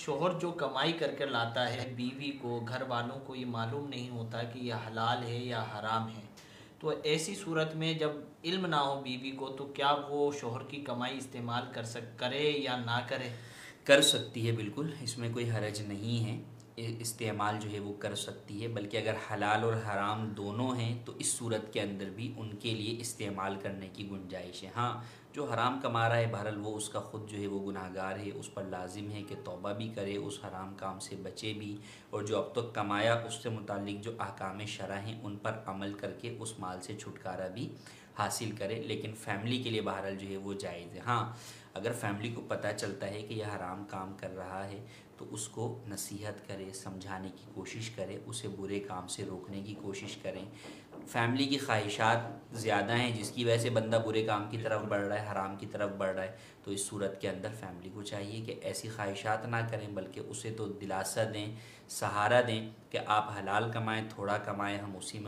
शोहर जो कमाई करके लाता है बीवी को, घर वालों को ये मालूम नहीं होता कि यह हलाल है या हराम है। तो ऐसी सूरत में जब इल्म ना हो बीवी को, तो क्या वो शोहर की कमाई इस्तेमाल करे या ना करे? कर सकती है, बिल्कुल इसमें कोई हरज नहीं है। इस्तेमाल जो है वो कर सकती है, बल्कि अगर हलाल और हराम दोनों हैं तो इस सूरत के अंदर भी उनके लिए इस्तेमाल करने की गुंजाइश है। हाँ, जो हराम कमा रहा है बहरहाल वो उसका ख़ुद जो है वो गुनाहगार है, उस पर लाजिम है कि तौबा भी करे, उस हराम काम से बचे भी, और जो अब तक कमाया उससे मुतालिक जो अहकाम शरअ हैं उन पर अमल करके उस माल से छुटकारा भी हासिल करे। लेकिन फ़ैमिली के लिए बहरहाल जो है वो जायज़ है। हाँ, अगर फैमिली को पता चलता है कि यह हराम काम कर रहा है तो उसको नसीहत करे, समझाने की कोशिश करे, उसे बुरे काम से रोकने की कोशिश करें। फैमिली की ख्वाहिशात ज़्यादा हैं जिसकी वजह से बंदा बुरे काम की तरफ बढ़ रहा है, हराम की तरफ बढ़ रहा है, तो इस सूरत के अंदर फैमिली को चाहिए कि ऐसी ख्वाहिशात ना करें, बल्कि उसे तो दिलासा दें, सहारा दें कि आप हलाल कमाएं, थोड़ा कमाएं, हम उसी में